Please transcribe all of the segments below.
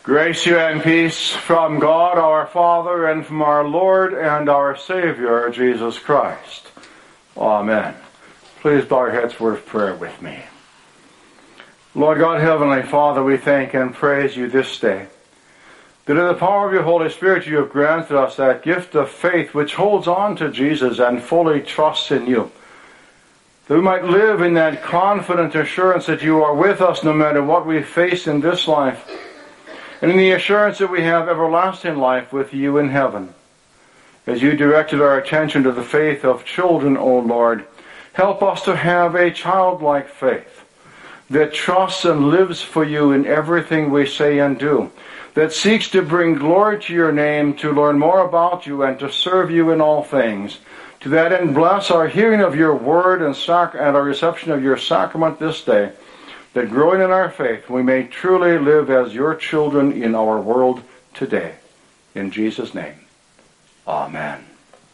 Grace you and peace from God our Father and from our Lord and our Savior, Jesus Christ. Amen. Please bow your heads for prayer with me. Lord God, Heavenly Father, we thank and praise you this day, that in the power of your Holy Spirit you have granted us that gift of faith which holds on to Jesus and fully trusts in you, that we might live in that confident assurance that you are with us no matter what we face in this life, and in the assurance that we have everlasting life with you in heaven. As you directed our attention to the faith of children, O Lord, help us to have a childlike faith that trusts and lives for you in everything we say and do, that seeks to bring glory to your name, to learn more about you, and to serve you in all things. To that end, bless our hearing of your word and our reception of your sacrament this day, that growing in our faith, we may truly live as your children in our world today. In Jesus' name, amen.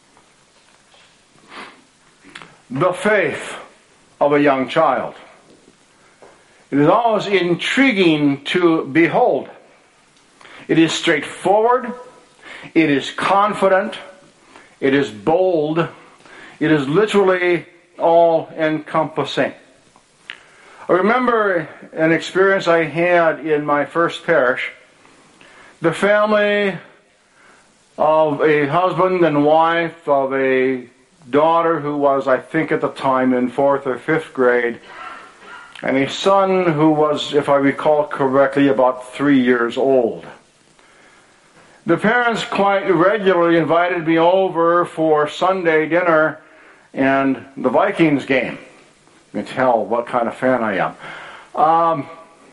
The faith of a young child. It is always intriguing to behold. It is straightforward. It is confident. It is bold. It is literally all-encompassing. I remember an experience I had in my first parish. The family of a husband and wife of a daughter who was, I think at the time, in 4th or 5th grade, and a son who was, if I recall correctly, about 3 years old. The parents quite regularly invited me over for Sunday dinner and the Vikings game. You can tell what kind of fan I am.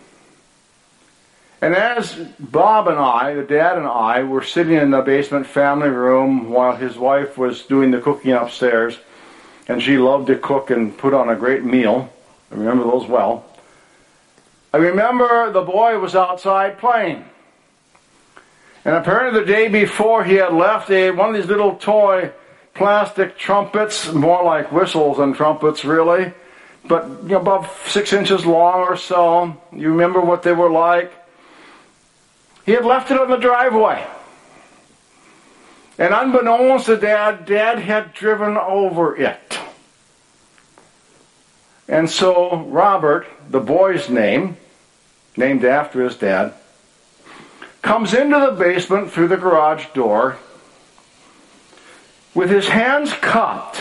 And as Bob and I, the dad and I, were sitting in the basement family room while his wife was doing the cooking upstairs, and she loved to cook and put on a great meal. I remember those well. I remember the boy was outside playing. And apparently the day before he had left one of these little toy plastic trumpets, more like whistles than trumpets really, but about 6 inches long or so. You remember what they were like? He had left it on the driveway. And unbeknownst to Dad had driven over it. And so Robert, the boy's name, named after his dad, comes into the basement through the garage door with his hands cupped.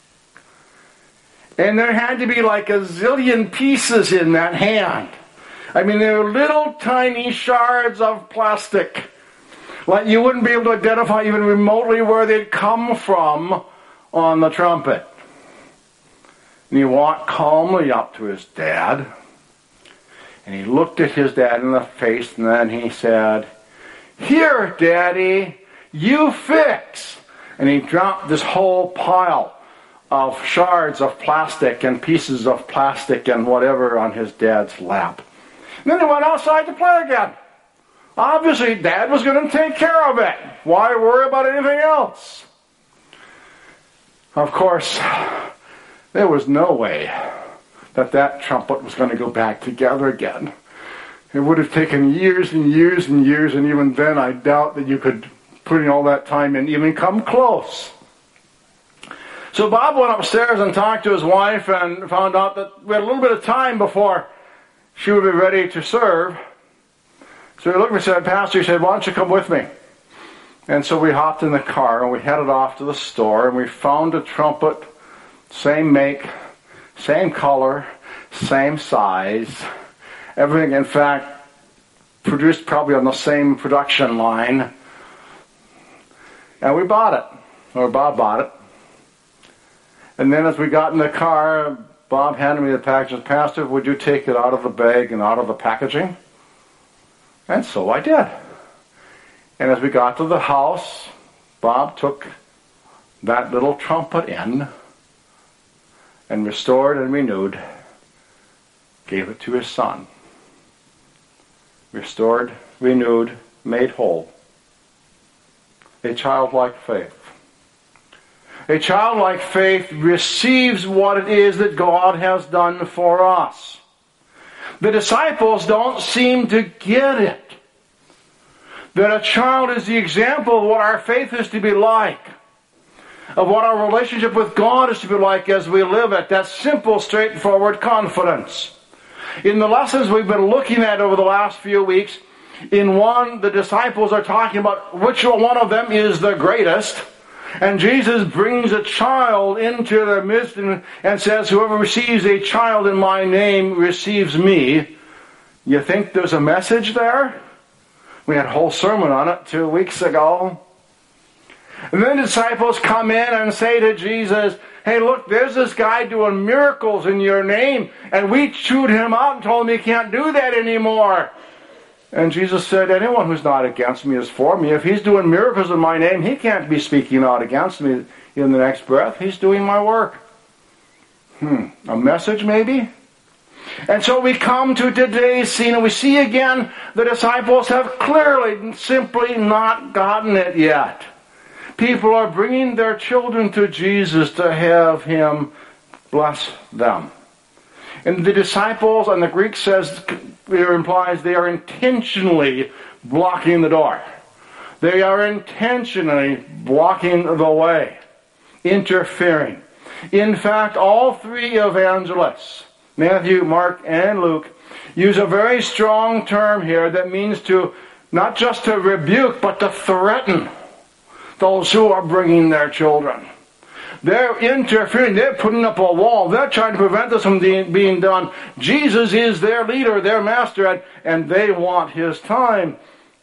And there had to be like a zillion pieces in that hand. I mean, they were little tiny shards of plastic. Like you wouldn't be able to identify even remotely where they'd come from on the trumpet. And he walked calmly up to his dad. And he looked at his dad in the face, and then he said, "Here, Daddy, you fix." And he dropped this whole pile of shards of plastic and pieces of plastic and whatever on his dad's lap. And then he went outside to play again. Obviously, Dad was going to take care of it. Why worry about anything else? Of course, there was no way that trumpet was going to go back together again. It would have taken years and years and years, and even then I doubt that you could put in all that time and even come close. So Bob went upstairs and talked to his wife and found out that we had a little bit of time before she would be ready to serve. So he looked at me and said, "Pastor," he said, "why don't you come with me?" And so we hopped in the car and we headed off to the store and we found a trumpet, same make, same color, same size, everything, in fact, produced probably on the same production line. And we bought it, or Bob bought it. And then as we got in the car, Bob handed me the package. "Pastor, would you take it out of the bag and out of the packaging?" And so I did. And as we got to the house, Bob took that little trumpet in and restored and renewed, gave it to his son. Restored, renewed, made whole. A childlike faith. A childlike faith receives what it is that God has done for us. The disciples don't seem to get it. That a child is the example of what our faith is to be like, of what our relationship with God is to be like as we live it. That simple, straightforward confidence. In the lessons we've been looking at over the last few weeks, in one, the disciples are talking about which one of them is the greatest. And Jesus brings a child into their midst and says, whoever receives a child in my name receives me. You think there's a message there? We had a whole sermon on it 2 weeks ago. And then the disciples come in and say to Jesus, hey, look, there's this guy doing miracles in your name, and we chewed him out and told him he can't do that anymore. And Jesus said, anyone who's not against me is for me. If he's doing miracles in my name, he can't be speaking out against me in the next breath. He's doing my work. A message maybe? And so we come to today's scene and we see again the disciples have clearly simply not gotten it yet. People are bringing their children to Jesus to have him bless them. And the disciples, and the Greek says, it implies they are intentionally blocking the door. They are intentionally blocking the way, interfering. In fact, all three evangelists, Matthew, Mark, and Luke, use a very strong term here that means to, not just to rebuke, but to threaten those who are bringing their children. They're interfering. They're putting up a wall. They're trying to prevent this from being done. Jesus is their leader, their master, and they want his time.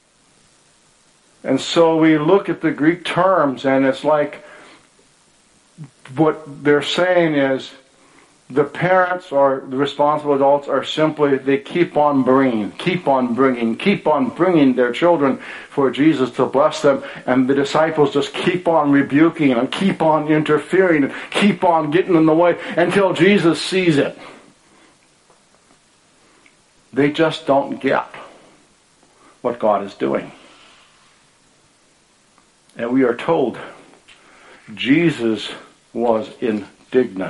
And so we look at the Greek terms, and it's like what they're saying is the parents or the responsible adults are simply, they keep on bringing their children for Jesus to bless them. And the disciples just keep on rebuking and keep on interfering and keep on getting in the way until Jesus sees it. They just don't get what God is doing. And we are told Jesus was indignant.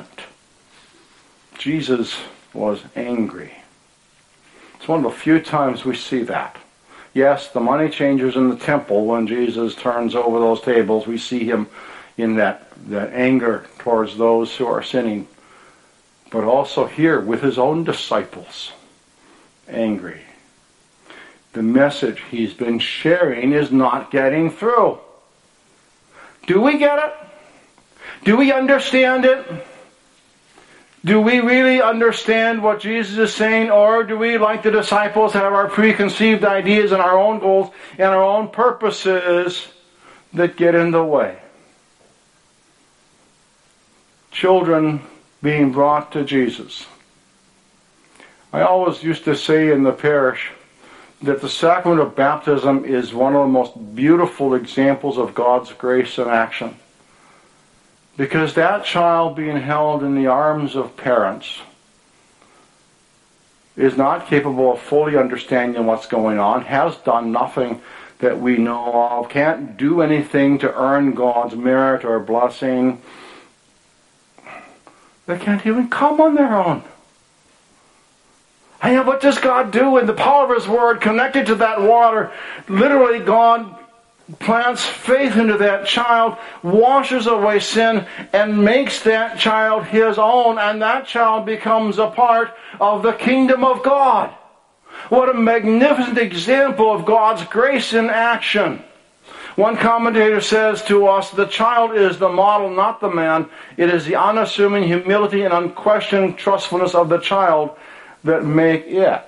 Jesus was angry. It's one of the few times we see that. Yes, the money changers in the temple, when Jesus turns over those tables, we see him in that anger towards those who are sinning. But also here with his own disciples, angry. The message he's been sharing is not getting through. Do we get it? Do we understand it? Do we really understand what Jesus is saying, or do we, like the disciples, have our preconceived ideas and our own goals and our own purposes that get in the way? Children being brought to Jesus. I always used to say in the parish that the sacrament of baptism is one of the most beautiful examples of God's grace in action. Because that child being held in the arms of parents is not capable of fully understanding what's going on, has done nothing that we know of, can't do anything to earn God's merit or blessing. They can't even come on their own. And what does God do in the power of his word connected to that water? Literally, God plants faith into that child, washes away sin, and makes that child his own, and that child becomes a part of the kingdom of God. What a magnificent example of God's grace in action. One commentator says to us, the child is the model, not the man. It is the unassuming humility and unquestioned trustfulness of the child that make it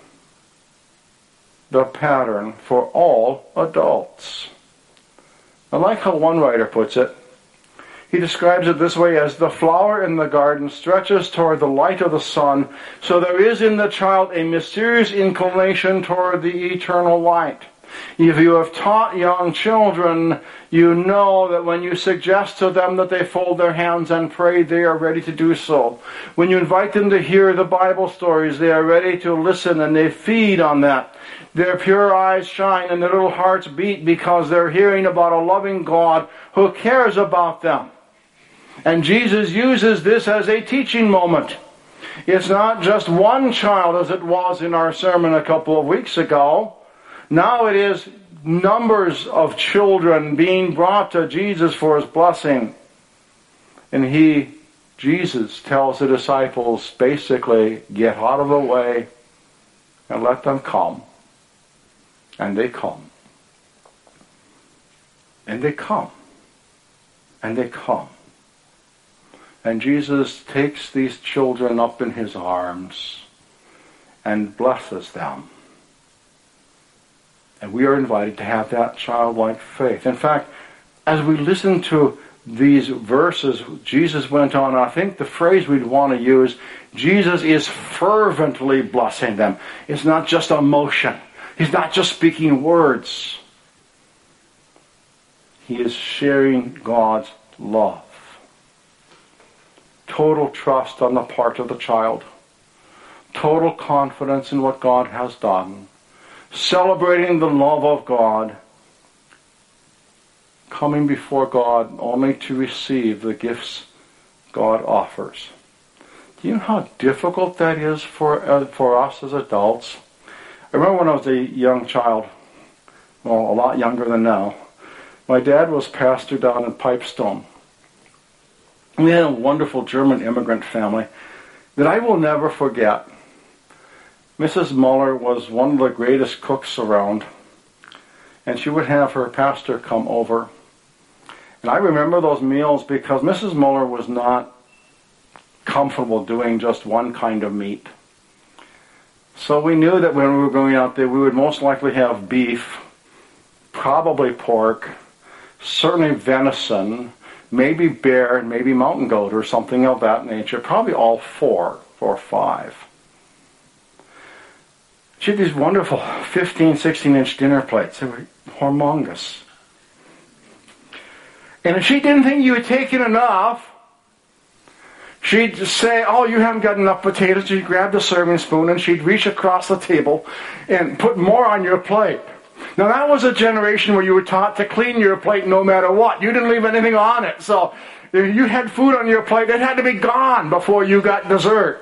the pattern for all adults. I like how one writer puts it. He describes it this way: as the flower in the garden stretches toward the light of the sun, so there is in the child a mysterious inclination toward the eternal light. If you have taught young children, you know that when you suggest to them that they fold their hands and pray, they are ready to do so. When you invite them to hear the Bible stories, they are ready to listen and they feed on that. Their pure eyes shine and their little hearts beat because they're hearing about a loving God who cares about them. And Jesus uses this as a teaching moment. It's not just one child as it was in our sermon a couple of weeks ago. Now it is numbers of children being brought to Jesus for his blessing. And Jesus tells the disciples, basically, get out of the way and let them come. And they come. And they come. And they come. And Jesus takes these children up in his arms and blesses them. And we are invited to have that childlike faith. In fact, as we listen to these verses, Jesus went on, I think the phrase we'd want to use, Jesus is fervently blessing them. It's not just emotion. He's not just speaking words. He is sharing God's love. Total trust on the part of the child. Total confidence in what God has done. Celebrating the love of God. Coming before God only to receive the gifts God offers. Do you know how difficult that is for us as adults? I remember when I was a young child, well, a lot younger than now, my dad was pastor down in Pipestone. We had a wonderful German immigrant family that I will never forget. Mrs. Muller was one of the greatest cooks around, and she would have her pastor come over. And I remember those meals because Mrs. Muller was not comfortable doing just one kind of meat. So we knew that when we were going out there, we would most likely have beef, probably pork, certainly venison, maybe bear, and maybe mountain goat or something of that nature. Probably all four or five. She had these wonderful 15, 16-inch dinner plates. They were humongous. And if she didn't think you had taken enough, she'd say, oh, you haven't got enough potatoes. She'd grab the serving spoon and she'd reach across the table and put more on your plate. Now that was a generation where you were taught to clean your plate no matter what. You didn't leave anything on it. So if you had food on your plate, it had to be gone before you got dessert.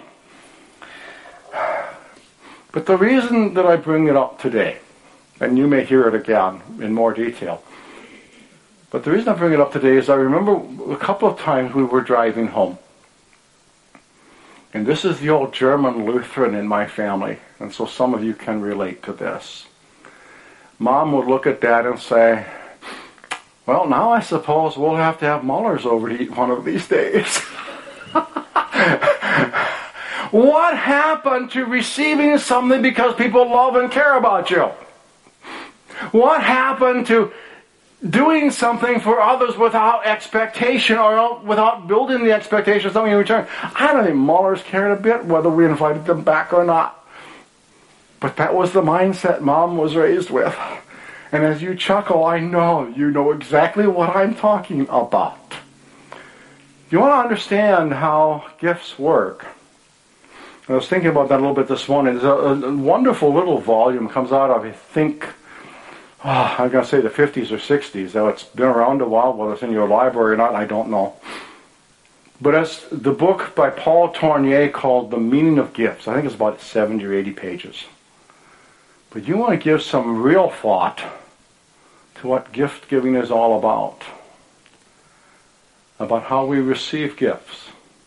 But the reason that I bring it up today, and you may hear it again in more detail, but the reason I bring it up today is I remember a couple of times we were driving home. And this is the old German Lutheran in my family, and so some of you can relate to this. Mom would look at Dad and say, well, now I suppose we'll have to have Mullers over to eat one of these days. What happened to receiving something because people love and care about you? What happened to doing something for others without expectation or without building the expectation of something in return? I don't think Mullers cared a bit whether we invited them back or not. But that was the mindset Mom was raised with. And as you chuckle, I know you know exactly what I'm talking about. You want to understand how gifts work. I was thinking about that a little bit this morning. There's a wonderful little volume comes out of, I think, I'm going to say the 50s or 60s. Though it's been around a while, whether it's in your library or not, I don't know. But it's the book by Paul Tournier called The Meaning of Gifts. I think it's about 70 or 80 pages. But you want to give some real thought to what gift giving is all about how we receive gifts,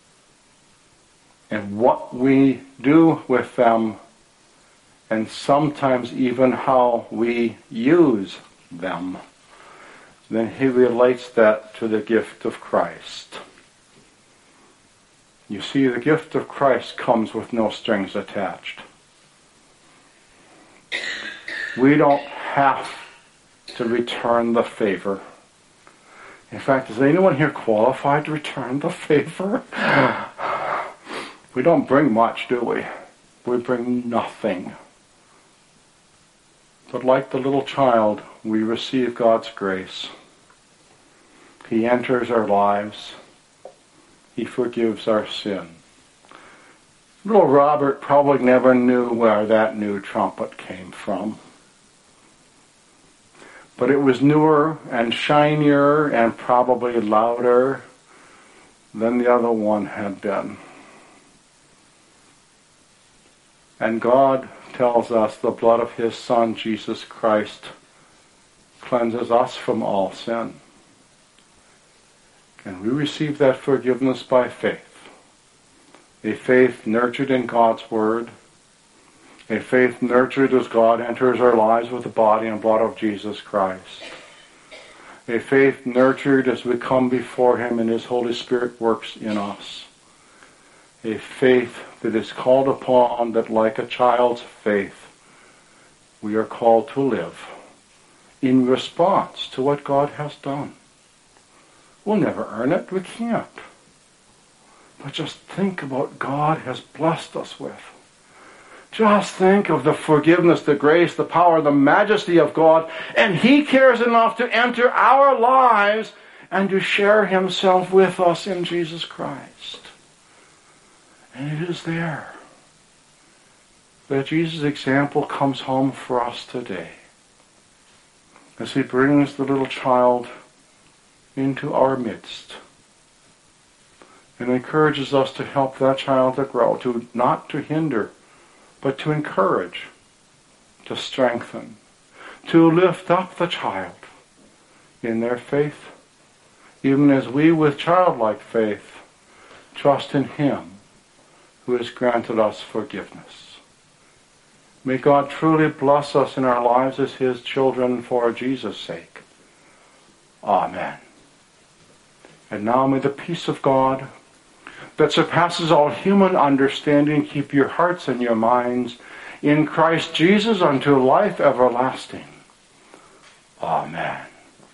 and what we do with them, and sometimes even how we use them. Then he relates that to the gift of Christ. You see, the gift of Christ comes with no strings attached. We don't have to return the favor. In fact, is anyone here qualified to return the favor? We don't bring much, do we? We bring nothing. But like the little child, we receive God's grace. He enters our lives. He forgives our sin. Little Robert probably never knew where that new trumpet came from. But it was newer and shinier and probably louder than the other one had been. And God tells us the blood of his Son, Jesus Christ, cleanses us from all sin. And we receive that forgiveness by faith. A faith nurtured in God's Word. A faith nurtured as God enters our lives with the body and blood of Jesus Christ. A faith nurtured as we come before him and his Holy Spirit works in us. A faith that is called upon, that like a child's faith, we are called to live in response to what God has done. We'll never earn it. We can't. But just think of what God has blessed us with. Just think of the forgiveness, the grace, the power, the majesty of God. And he cares enough to enter our lives and to share himself with us in Jesus Christ. And it is there that Jesus' example comes home for us today. As he brings the little child into our midst and encourages us to help that child to grow, not to hinder, but to encourage, to strengthen, to lift up the child in their faith, even as we with childlike faith trust in him who has granted us forgiveness. May God truly bless us in our lives as his children for Jesus' sake. Amen. And now may the peace of God that surpasses all human understanding keep your hearts and your minds in Christ Jesus unto life everlasting. Amen.